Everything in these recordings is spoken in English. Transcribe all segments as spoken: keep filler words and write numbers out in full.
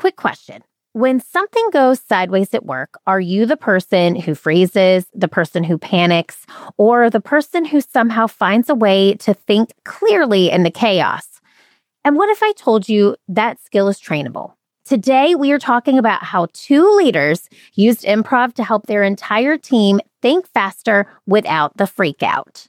quick question. When something goes sideways at work, are you the person who freezes, the person who panics, or the person who somehow finds a way to think clearly in the chaos? And what if I told you that skill is trainable? Today, we are talking about how two leaders used improv to help their entire team think faster without the freak out.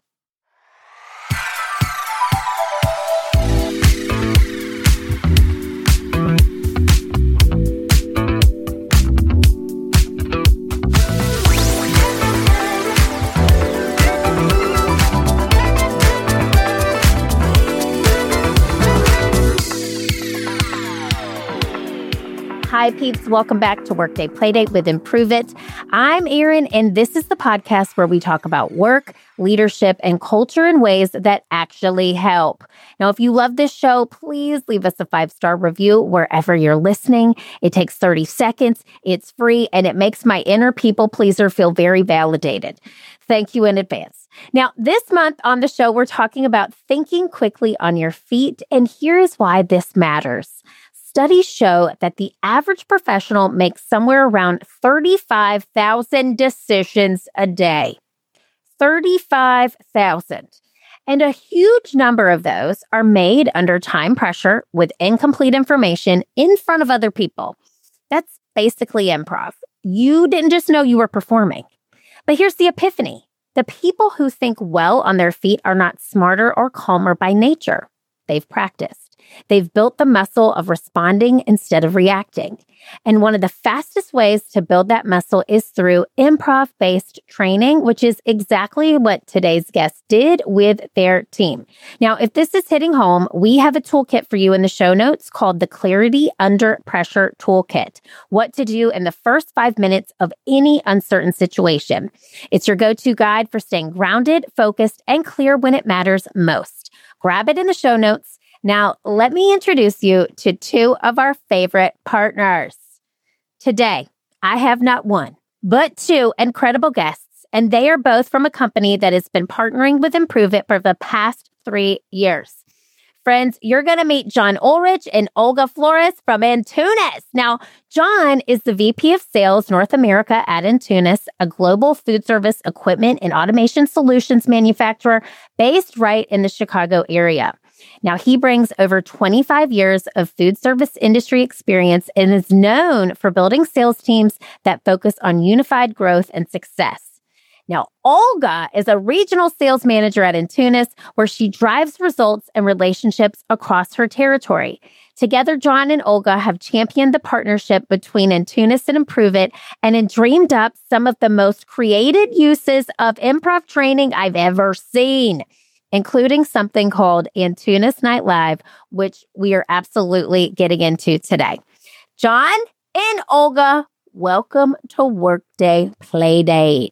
Hi, peeps. Welcome back to Workday Playdate with Improve It. I'm Erin, and this is the podcast where we talk about work, leadership, and culture in ways that actually help. Now, if you love this show, please leave us a five-star review wherever you're listening. It takes thirty seconds, it's free, and it makes my inner people pleaser feel very validated. Thank you in advance. Now, this month on the show, we're talking about thinking quickly on your feet, and here's why this matters. Studies show that the average professional makes somewhere around thirty-five thousand decisions a day. thirty-five thousand. And a huge number of those are made under time pressure with incomplete information in front of other people. That's basically improv. You didn't just know you were performing. But here's the epiphany. The people who think well on their feet are not smarter or calmer by nature. They've practiced. They've built the muscle of responding instead of reacting. And one of the fastest ways to build that muscle is through improv-based training, which is exactly what today's guest did with their team. Now, if this is hitting home, we have a toolkit for you in the show notes called the Clarity Under Pressure Toolkit. What to do in the first five minutes of any uncertain situation. It's your go-to guide for staying grounded, focused, and clear when it matters most. Grab it in the show notes. Now, let me introduce you to two of our favorite partners. Today, I have not one, but two incredible guests, and they are both from a company that has been partnering with Improve It for the past three years. Friends, you're going to meet John Ulrich and Olga Flores from Intunis. Now, John is the V P of Sales North America at Intunis, a global food service equipment and automation solutions manufacturer based right in the Chicago area. Now, he brings over twenty-five years of food service industry experience and is known for building sales teams that focus on unified growth and success. Now, Olga is a regional sales manager at Intunis, where she drives results and relationships across her territory. Together, John and Olga have championed the partnership between Intunis and Improve It and have dreamed up some of the most creative uses of improv training I've ever seen, including something called Intunis Night Live, which we are absolutely getting into today. John and Olga, welcome to Workday Playdate.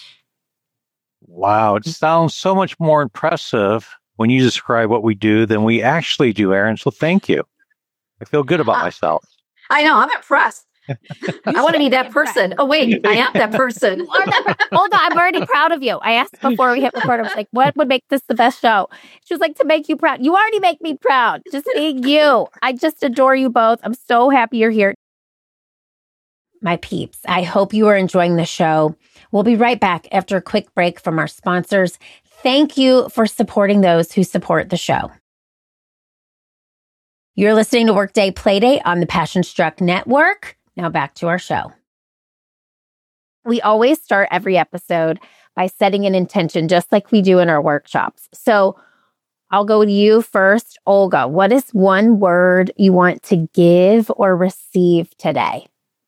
Wow, it sounds so much more impressive when you describe what we do than we actually do, Erin. So thank you. I feel good about uh, myself. I know, I'm impressed. I want to be that person. Oh, wait, I am that person. Olga, I'm already proud of you. I asked before we hit record, I was like, what would make this the best show? She was like, to make you proud. You already make me proud. Just being you. I just adore you both. I'm so happy you're here. My peeps, I hope you are enjoying the show. We'll be right back after a quick break from our sponsors. Thank you for supporting those who support the show. You're listening to Workday Playdate on the Passion Struck Network. Now back to our show. We always start every episode by setting an intention, just like we do in our workshops. So I'll go with you first. Olga, what is one word you want to give or receive today?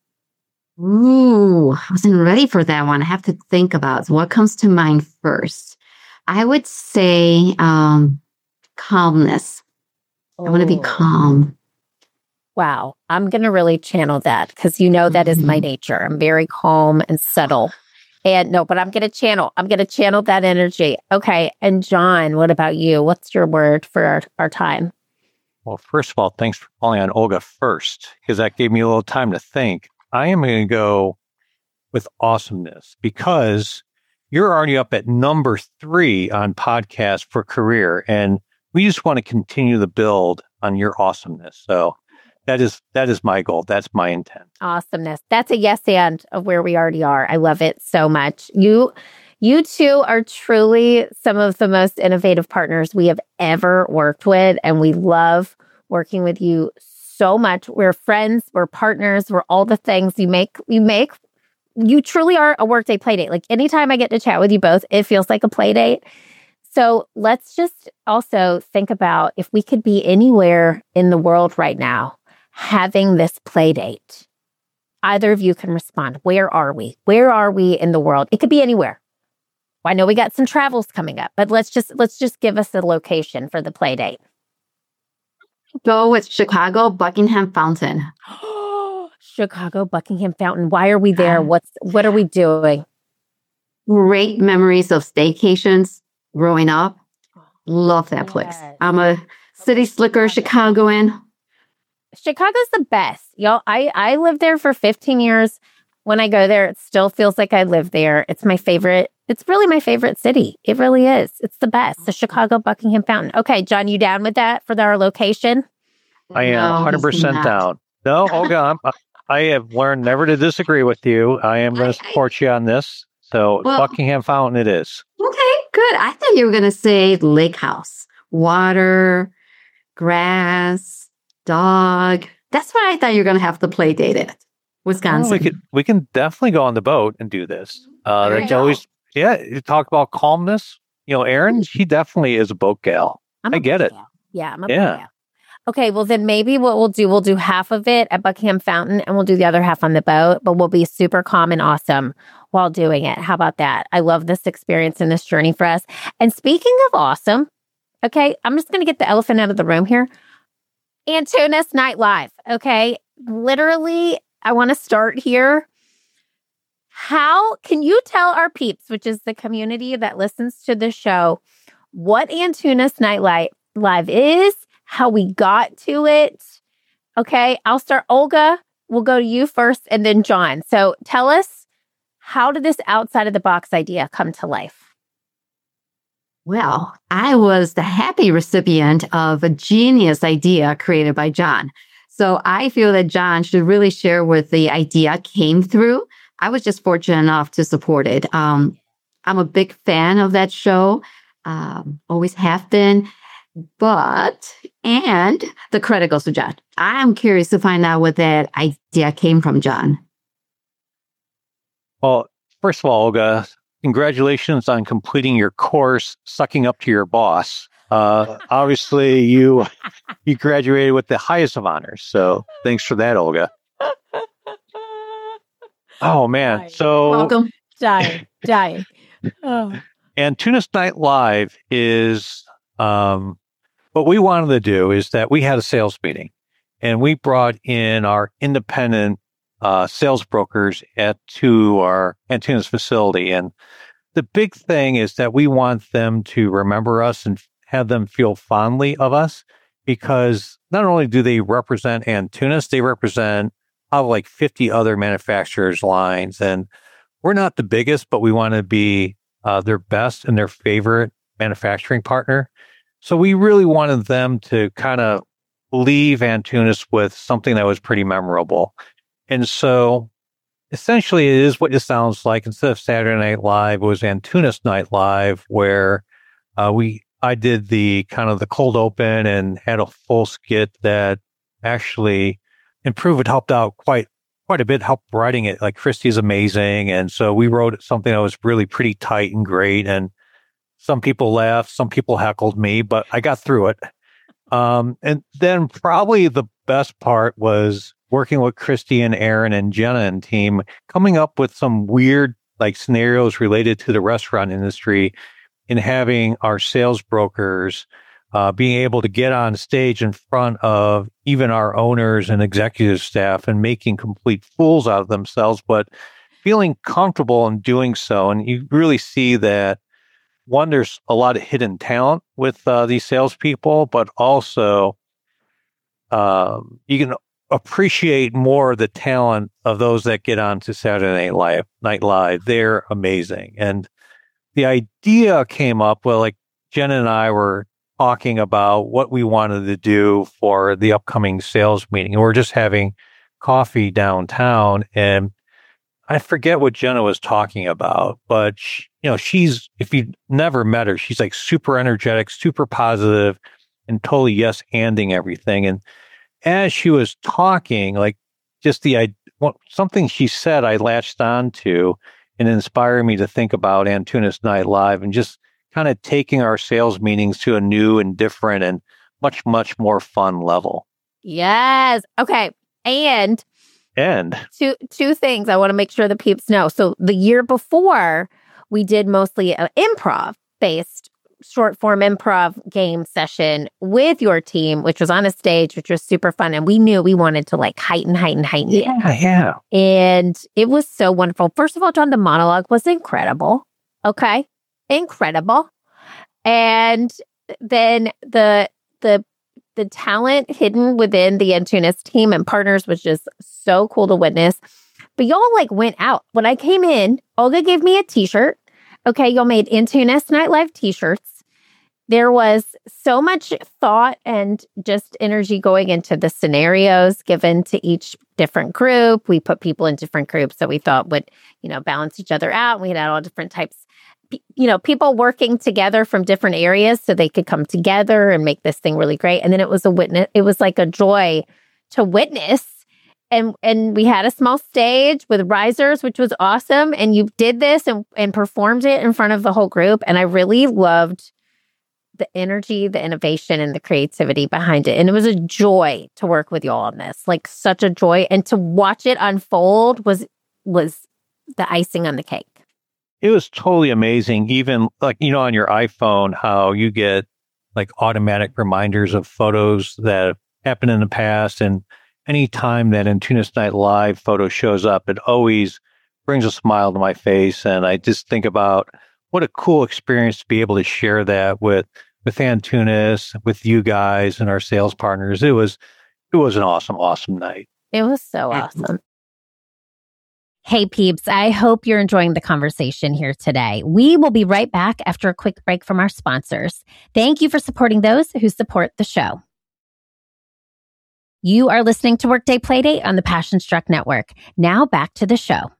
Ooh, I wasn't ready for that one. I have to think about what comes to mind first. I would say um, calmness. Oh. I want to be calm. Wow. I'm going to really channel that because you know that mm-hmm. is my nature. I'm very calm and subtle. And no, but I'm going to channel. I'm going to channel that energy. Okay. And John, what about you? What's your word for our, our time? Well, first of all, thanks for calling on Olga first, because that gave me a little time to think. I am going to go with awesomeness because you're already up at number three on podcast for career. And we just want to continue the build on your awesomeness. So that is that is my goal. That's my intent. Awesomeness. That's a yes and of where we already are. I love it so much. You you two are truly some of the most innovative partners we have ever worked with, and we love working with you so much. We're friends, we're partners, we're all the things you make you make. You truly are a Workday Playdate. Like anytime I get to chat with you both, it feels like a play date. So let's just also think about if we could be anywhere in the world right now having this play date. Either of you can respond. Where are we? Where are we in the world? It could be anywhere. Well, I know we got some travels coming up, but let's just let's just give us a location for the play date. Go with Chicago, Buckingham Fountain. Chicago, Buckingham Fountain. Why are we there? What's what are we doing? Great memories of staycations growing up. Love that place. Yes. I'm a city slicker Chicagoan. Chicago's the best. Y'all, I, I lived there for fifteen years. When I go there, it still feels like I live there. It's my favorite. It's really my favorite city. It really is. It's the best. The Chicago Buckingham Fountain. Okay, John, you down with that for our location? I am No, one hundred percent he's not. down. No, Olga, I'm, I have learned never to disagree with you. I am going to support you on this. So Well- Buckingham Fountain it is. Okay, good. I thought you were going to say lake house, water, grass, dog. That's what I thought you were going to have to play date at. Well, Wisconsin. we could we can definitely go on the boat and do this. Uh, There that's you go. always yeah. You talk about calmness. You know, Erin, she definitely is a boat gal. I'm I a get boat it. gal. Yeah, I'm a Yeah. boat gal. Okay, well then maybe what we'll do, we'll do half of it at Buckingham Fountain and we'll do the other half on the boat, but we'll be super calm and awesome while doing it. How about that? I love this experience and this journey for us. And speaking of awesome, okay, I'm just going to get the elephant out of the room here. Antunes Night Live, okay? Literally, I want to start here. How can you tell our peeps, which is the community that listens to the show, what Antunes Night Live Live is, how we got to it? Okay, I'll start. Olga, we'll go to you first and then John. So tell us, how did this outside of the box idea come to life? Well, I was the happy recipient of a genius idea created by John. So I feel that John should really share where the idea came through. I was just fortunate enough to support it. Um, I'm a big fan of that show, um, always have been. But, and the credit goes to John. I'm curious to find out where that idea came from, John. Well, first of all, Olga, congratulations on completing your course, Sucking Up to Your Boss. Uh, obviously, you you graduated with the highest of honors. So thanks for that, Olga. Oh, man. So Welcome. Dying, dying. Oh. Antunes Night Live is um, what we wanted to do is that we had a sales meeting and we brought in our independent uh, sales brokers at to our Antunes facility. And the big thing is that we want them to remember us and have them feel fondly of us, because not only do they represent Antunes, they represent uh, like fifty other manufacturers' lines. And we're not the biggest, but we want to be uh, their best and their favorite manufacturing partner. So we really wanted them to kind of leave Antunes with something that was pretty memorable. And so essentially it is what it sounds like. Instead of Saturday Night Live, it was Antunes Night Live, where uh, we I did the kind of the cold open and had a full skit that actually improved it, helped out quite quite a bit, helped writing it. Like Christy's amazing. And so we wrote something that was really pretty tight and great. And some people laughed, some people heckled me, but I got through it. Um, and then probably the best part was working with Christy and Erin and Jenna and team, coming up with some weird like scenarios related to the restaurant industry, and having our sales brokers uh, being able to get on stage in front of even our owners and executive staff and making complete fools out of themselves, but feeling comfortable in doing so. And you really see that, one, there's a lot of hidden talent with uh, these salespeople, but also um, you can appreciate more the talent of those that get on to Saturday Night Live. Night Live. They're amazing. And the idea came up, well, like Jen and I were talking about what we wanted to do for the upcoming sales meeting. And we're just having coffee downtown, and I forget what Jenna was talking about, but she, you know, she's, if you never met her, she's like super energetic, super positive, and totally yes-anding everything. And as she was talking, like just the, I, well, something she said I latched on to and inspired me to think about Antunes Night Live and just kind of taking our sales meetings to a new and different and much, much more fun level. Yes. Okay. And And two two things I want to make sure the peeps know. So the year before, we did mostly an improv-based short form improv game session with your team, which was on a stage, which was super fun. And we knew we wanted to like heighten, heighten, heighten. yeah, it. yeah. And it was so wonderful. First of all, John, the monologue was incredible. Okay. Incredible. And then the the the talent hidden within the Antunes team and partners was just so cool to witness. But y'all like went out. When I came in, Olga gave me a t-shirt. Okay, y'all made Antunes Night Live t-shirts. There was so much thought and just energy going into the scenarios given to each different group. We put people in different groups that we thought would, you know, balance each other out. We had all different types, you know, people working together from different areas so they could come together and make this thing really great. And then it was a witness, it was like a joy to witness. And and we had a small stage with risers, which was awesome. And you did this and, and performed it in front of the whole group. And I really loved the energy, the innovation, and the creativity behind it. And it was a joy to work with y'all on this, like such a joy. And to watch it unfold was was the icing on the cake. It was totally amazing. Even like, you know, on your iPhone, how you get like automatic reminders of photos that happened in the past. And anytime that Antunes Night Live photo shows up, it always brings a smile to my face. And I just think about what a cool experience to be able to share that with, with Antunes, with you guys and our sales partners. It was, it was an awesome, awesome night. It was so awesome. Hey, peeps, I hope you're enjoying the conversation here today. We will be right back after a quick break from our sponsors. Thank you for supporting those who support the show. You are listening to Workday Playdate on the Passion Struck Network. Now back to the show.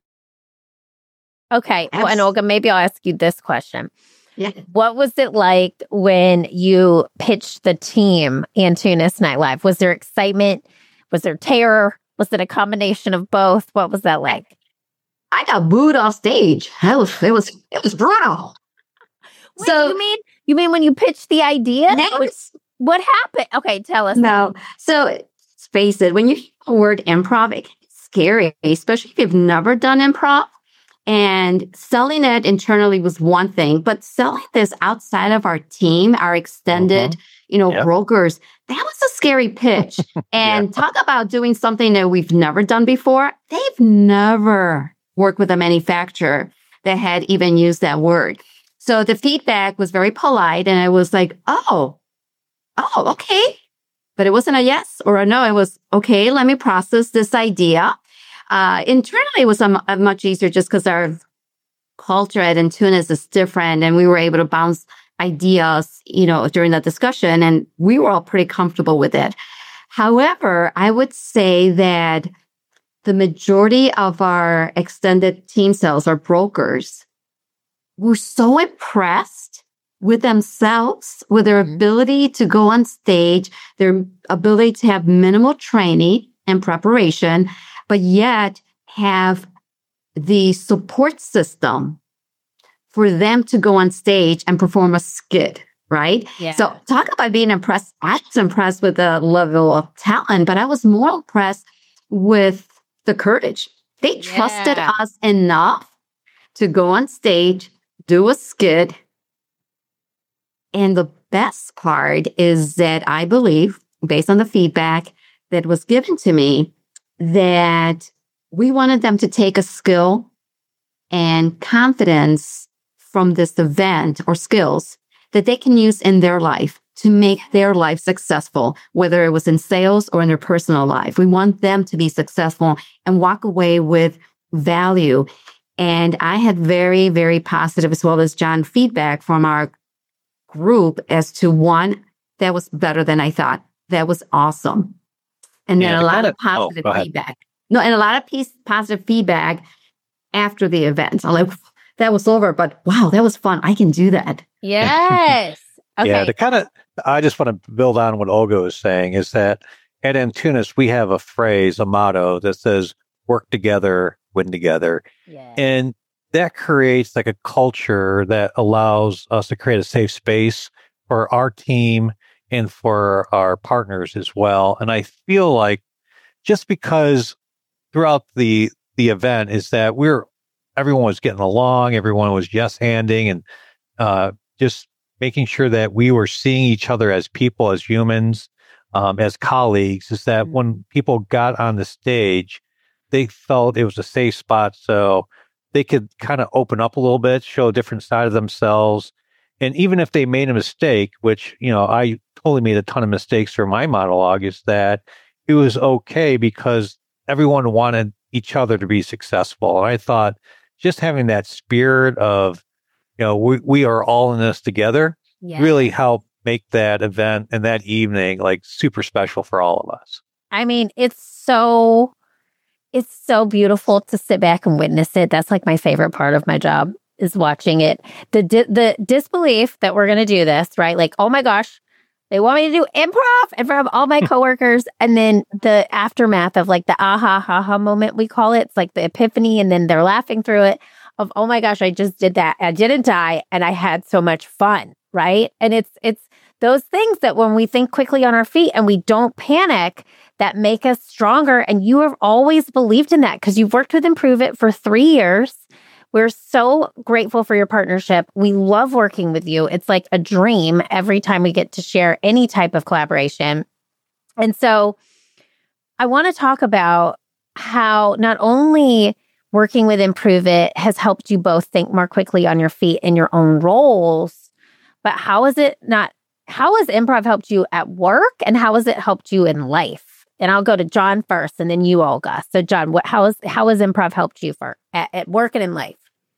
Okay. Well, and Olga, maybe I'll ask you this question. Yeah. What was it like when you pitched the team Antunes Night Live? Was there excitement? Was there terror? Was it a combination of both? What was that like? I got booed off stage. It was, it was, it was brutal. Wait, so you mean you mean when you pitched the idea? Now it's, what happened? Okay, tell us. No. So let's face it, when you hear the word improv, it's scary, especially if you've never done improv. And selling it internally was one thing, but selling this outside of our team, our extended, mm-hmm. you know, yep. brokers, that was a scary pitch. And yeah. talk about doing something that we've never done before. They've never worked with a manufacturer that had even used that word. So the feedback was very polite. And I was like, oh, oh, okay. But it wasn't a yes or a no. It was, okay, let me process this idea. Uh, internally, it was a, a much easier just because our culture at Antunes is different. And we were able to bounce ideas, you know, during that discussion. And we were all pretty comfortable with it. However, I would say that the majority of our extended team sales, our brokers, were so impressed with themselves, with their ability to go on stage, their ability to have minimal training and preparation, but yet have the support system for them to go on stage and perform a skit, right? Yeah. So talk about being impressed. I was impressed with the level of talent, but I was more impressed with the courage. They trusted yeah. us enough to go on stage, do a skit. And the best part is that I believe, based on the feedback that was given to me, that we wanted them to take a skill and confidence from this event or skills that they can use in their life to make their life successful, whether it was in sales or in their personal life. We want them to be successful and walk away with value. And I had very, very positive, as well as John, feedback from our group as to, one, that was better than I thought. That was awesome. And then Yeah, a the lot kinda- of positive oh, go ahead. feedback. No, and a lot of piece, positive feedback after the event. I'm like, that was over, but wow, that was fun. I can do that. Yes. Okay. Yeah, the kind of, I just want to build on what Olga was saying is that at Antunes, we have a phrase, a motto that says, work together, win together. Yeah. And that creates like a culture that allows us to create a safe space for our team and for our partners as well. And I feel like just because throughout the the event is that we're everyone was getting along, everyone was yes handing, and uh, just making sure that we were seeing each other as people, as humans, um, as colleagues. Is that Mm. when people got on the stage, they felt it was a safe spot, so they could kind of open up a little bit, show a different side of themselves. And even if they made a mistake, which, you know, I totally made a ton of mistakes through my monologue, is that it was okay because everyone wanted each other to be successful. And I thought just having that spirit of, you know, we, we are all in this together Yeah. really helped make that event and that evening like super special for all of us. I mean, it's so it's so beautiful to sit back and witness it. That's like my favorite part of my job is watching it. The di- the disbelief that we're going to do this, right? Like, oh my gosh, they want me to do improv in front of all my coworkers. And then the aftermath of like the aha, ha, ha moment, we call it. It's like the epiphany. And then they're laughing through it of, oh my gosh, I just did that. I didn't die. And I had so much fun, right? And it's, it's those things that when we think quickly on our feet and we don't panic, that make us stronger. And you have always believed in that because you've worked with Improve It for three years. We're so grateful for your partnership. We love working with you. It's like a dream every time we get to share any type of collaboration. And so I want to talk about how not only working with Improve It has helped you both think more quickly on your feet in your own roles, but how is it not, how has improv helped you at work and how has it helped you in life? And I'll go to John first and then you, Olga. So John, what, how, is, how has improv helped you for at, at work and in life?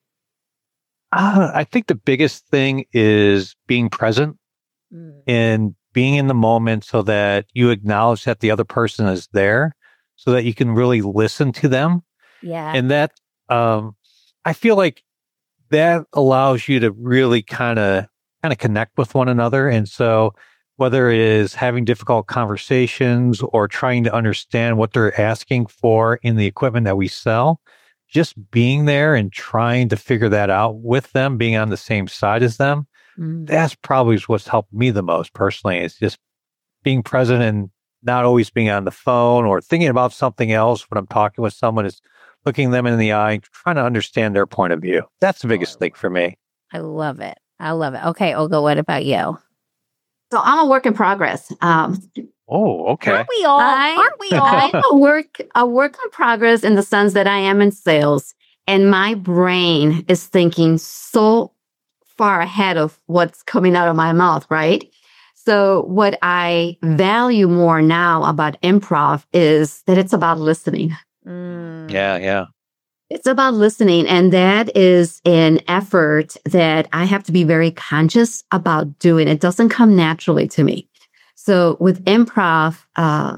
Uh, I think the biggest thing is being present Mm. and being in the moment so that you acknowledge that the other person is there so that you can really listen to them. Yeah. And that, um, I feel like that allows you to really kind of, kind of connect with one another. And so whether it is having difficult conversations or trying to understand what they're asking for in the equipment that we sell, just being there and trying to figure that out with them, being on the same side as them, Mm. that's probably what's helped me the most personally. It's just being present and not always being on the phone or thinking about something else when I'm talking with someone, is looking them in the eye, trying to understand their point of view. That's the biggest thing for me. I love it. I love it. Okay, Olga, what about you? So I'm a work in progress. Um, Oh, okay. Aren't we all? I- Aren't we all? I'm a work a work in progress in the sense that I am in sales, and my brain is thinking so far ahead of what's coming out of my mouth, right? So what I value more now about improv is that it's about listening. Mm. Yeah, yeah. It's about listening, and that is an effort that I have to be very conscious about doing. It doesn't come naturally to me. So with improv, uh,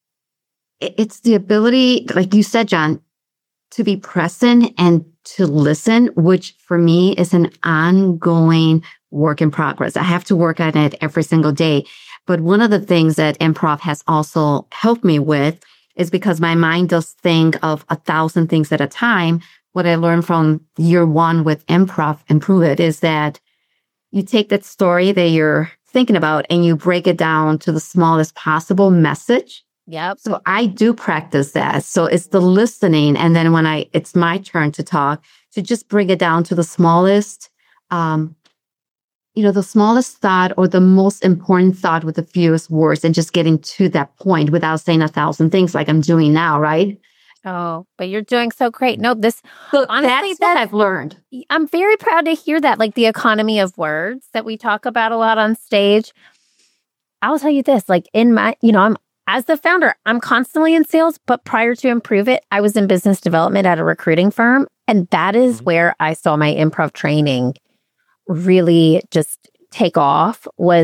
it- it's the ability, like you said, John, to be present and to listen, which for me is an ongoing work in progress. I have to work on it every single day. But one of the things that improv has also helped me with is because my mind does think of a thousand things at a time. What I learned from year one with improv, Improve It, is that you take that story that you're thinking about and you break it down to the smallest possible message. Yep. So I do practice that. So it's the listening. And then when I, it's my turn to talk, to just bring it down to the smallest, um, you know, the smallest thought or the most important thought with the fewest words, and just getting to that point without saying a thousand things like I'm doing now, right? Oh, but you're doing so great. No, this, So Honestly, that's what that's- I've learned. I'm very proud to hear that, like the economy of words that we talk about a lot on stage. I'll tell you this, like in my, you know, I'm, as the founder, I'm constantly in sales, but prior to Improve It, I was in business development at a recruiting firm. And that is Mhm. where I saw my improv training really just take off, was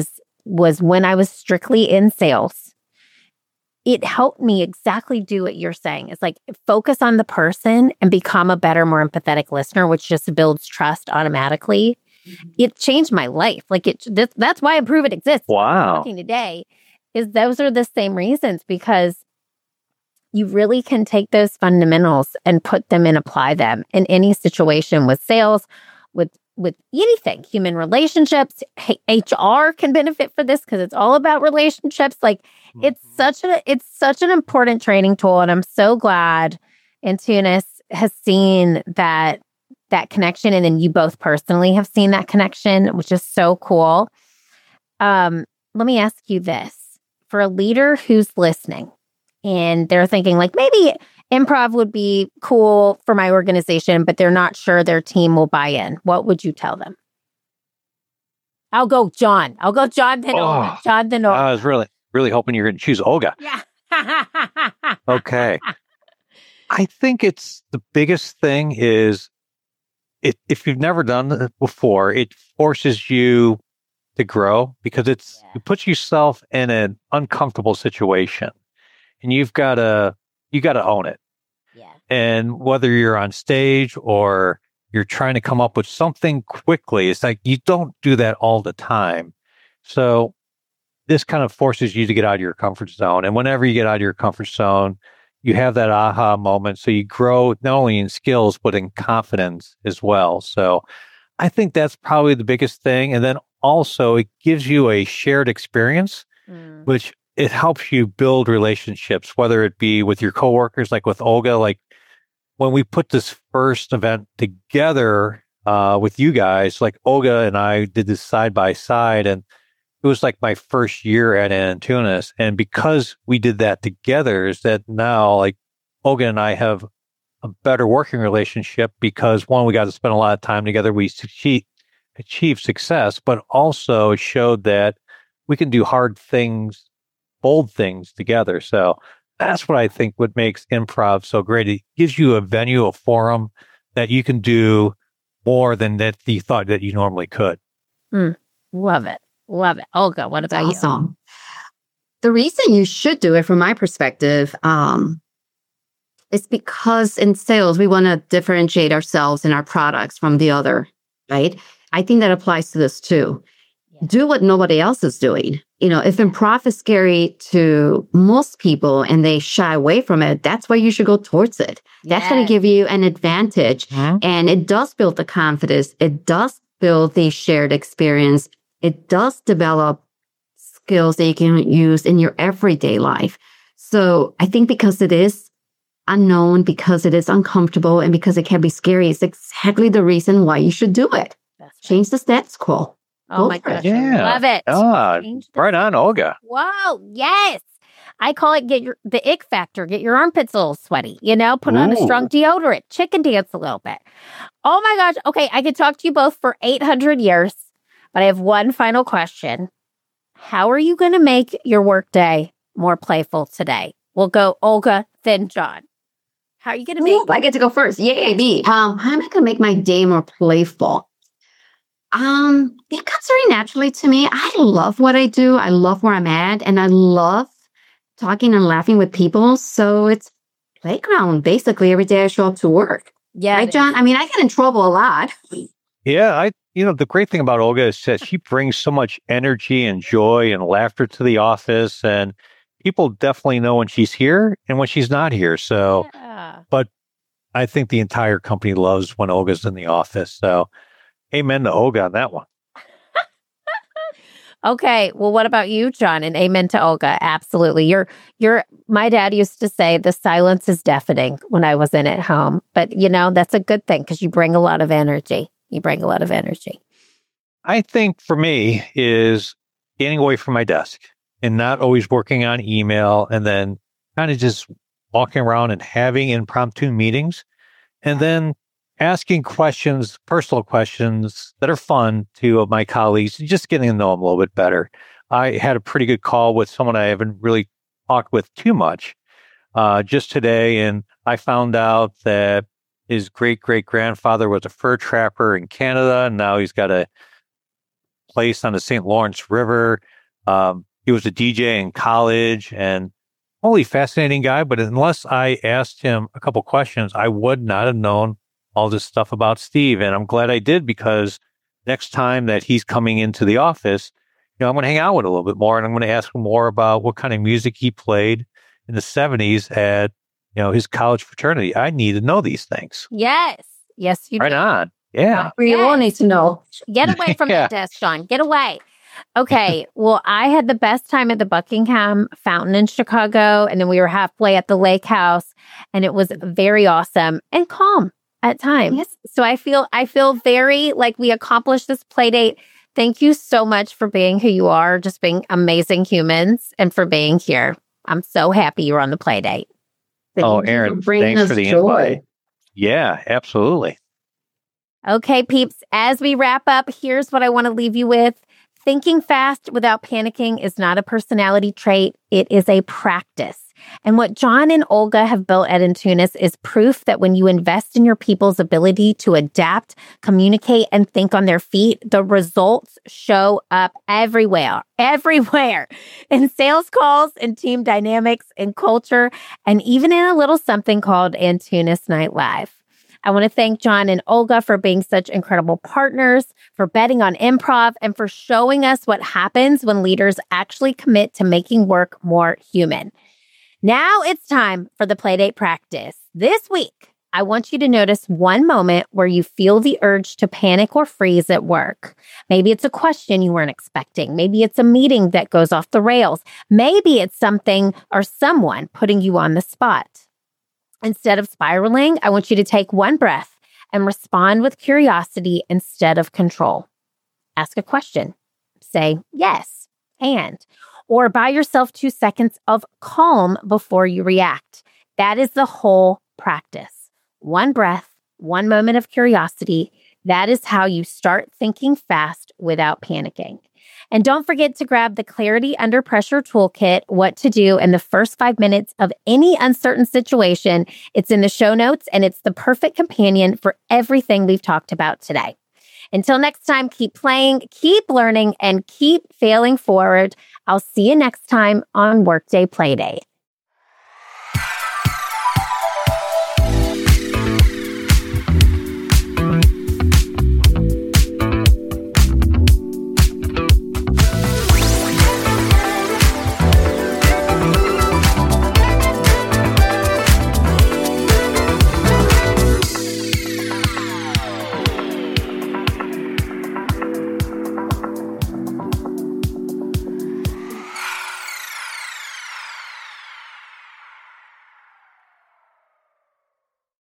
was when I was strictly in sales, it helped me exactly do what you're saying. It's like focus on the person and become a better, more empathetic listener, which just builds trust automatically. Mm-hmm. It changed my life. Like it, this, that's why Improve It exists. Wow. Talking today is those are the same reasons, because you really can take those fundamentals and put them and apply them in any situation with sales, with with anything, human relationships. H R can benefit for this because it's all about relationships. Like mm-hmm. it's such a it's such an important training tool, and I'm so glad Intuitus has seen that that connection, and then you both personally have seen that connection, which is so cool. Um, let me ask you this: for a leader who's listening and they're thinking like maybe improv would be cool for my organization, but they're not sure their team will buy in, what would you tell them? I'll go John. I'll go John then oh, Olga. John then Olga. I was really, really hoping you were going to choose Olga. Yeah. Okay. I think it's the biggest thing is it, if you've never done it before, it forces you to grow because it's yeah. it puts yourself in an uncomfortable situation, and you've got to you got to own it. Yeah. And whether you're on stage or you're trying to come up with something quickly, it's like you don't do that all the time. So this kind of forces you to get out of your comfort zone. And whenever you get out of your comfort zone, you have that aha moment. So you grow not only in skills, but in confidence as well. So I think that's probably the biggest thing. And then also it gives you a shared experience, mm. which it helps you build relationships, whether it be with your coworkers, like with Olga. Like when we put this first event together uh, with you guys, like Olga and I did this side by side, and it was like my first year at Intuitus. And because we did that together, is that now like Olga and I have a better working relationship because one, we got to spend a lot of time together. We achieved, achieved success, but also it showed that we can do hard things, bold things together. So that's what I think what makes improv so great. It gives you a venue, a forum that you can do more than that you thought that you normally could. Mm, love it. Love it. Olga, what about awesome. you? The reason you should do it from my perspective, um, is because in sales, we want to differentiate ourselves and our products from the other, right? I think that applies to this too. Yeah. Do what nobody else is doing. You know, if improv is scary to most people and they shy away from it, that's why you should go towards it. That's yes. going to give you an advantage. Mm-hmm. And it does build the confidence. It does build the shared experience. It does develop skills that you can use in your everyday life. So I think because it is unknown, because it is uncomfortable, and because it can be scary, it's exactly the reason why you should do it. Right. Change the status quo. Oh my gosh. Yeah. Love it. Ah, right on, Olga. Whoa. Yes. I call it get your the ick factor. Get your armpits a little sweaty, you know, put Ooh. on a strong deodorant, chicken dance a little bit. Oh my gosh. Okay. I could talk to you both for eight hundred years, but I have one final question. How are you going to make your workday more playful today? We'll go Olga, then John. How are you going to make? Ooh, I get to go first. Yay, me. Um, how am I going to make my day more playful? Um, it comes very naturally to me. I love what I do. I love where I'm at, and I love talking and laughing with people. So it's playground basically every day I show up to work. Yeah, right, John? I mean, I get in trouble a lot. Yeah, I. You know, the great thing about Olga is that she brings so much energy and joy and laughter to the office, and people definitely know when she's here and when she's not here. So, yeah. But I think the entire company loves when Olga's in the office. So, amen to Olga on that one. Okay. Well, what about you, John? And amen to Olga. Absolutely. You're, you're, my dad used to say the silence is deafening when I was in at home. But, you know, that's a good thing because you bring a lot of energy. You bring a lot of energy. I think for me is getting away from my desk and not always working on email and then kind of just walking around and having impromptu meetings and then asking questions, personal questions that are fun to my colleagues, just getting to know them a little bit better. I had a pretty good call with someone I haven't really talked with too much uh, just today, and I found out that his great-great-grandfather was a fur trapper in Canada, and now he's got a place on the Saint Lawrence River. Um, he was a D J in college and only fascinating guy. But unless I asked him a couple questions, I would not have known all this stuff about Steve. And I'm glad I did, because next time that he's coming into the office, you know, I'm going to hang out with him a little bit more, and I'm going to ask him more about what kind of music he played in the seventies at, you know, his college fraternity. I need to know these things. Yes. Yes, you Right do. on. Yeah. We Yes. all need to know. Get away from Yeah. that desk, Sean. Get away. Okay. Well, I had the best time at the Buckingham Fountain in Chicago, and then we were halfway at the Lake House, and it was very awesome and calm at times. Yes. So I feel I feel very like we accomplished this play date. Thank you so much for being who you are, just being amazing humans, and for being here. I'm so happy you were on the play date. Oh, Thank you Aaron, for bringing thanks us for the joy. invite. Yeah, absolutely. Okay, peeps, as we wrap up, here's what I want to leave you with. Thinking fast without panicking is not a personality trait. It is a practice. And what John and Olga have built at Intunis is proof that when you invest in your people's ability to adapt, communicate, and think on their feet, the results show up everywhere, everywhere, in sales calls, in team dynamics, in culture, and even in a little something called Intunis Night Live. I want to thank John and Olga for being such incredible partners, for betting on improv, and for showing us what happens when leaders actually commit to making work more human. Now it's time for the Playdate practice. This week, I want you to notice one moment where you feel the urge to panic or freeze at work. Maybe it's a question you weren't expecting. Maybe it's a meeting that goes off the rails. Maybe it's something or someone putting you on the spot. Instead of spiraling, I want you to take one breath and respond with curiosity instead of control. Ask a question. Say yes, and, or buy yourself two seconds of calm before you react. That is the whole practice. One breath, one moment of curiosity. That is how you start thinking fast without panicking. And don't forget to grab the Clarity Under Pressure Toolkit, what to do in the first five minutes of any uncertain situation. It's in the show notes, and it's the perfect companion for everything we've talked about today. Until next time, keep playing, keep learning, and keep failing forward. I'll see you next time on Workday Playdate.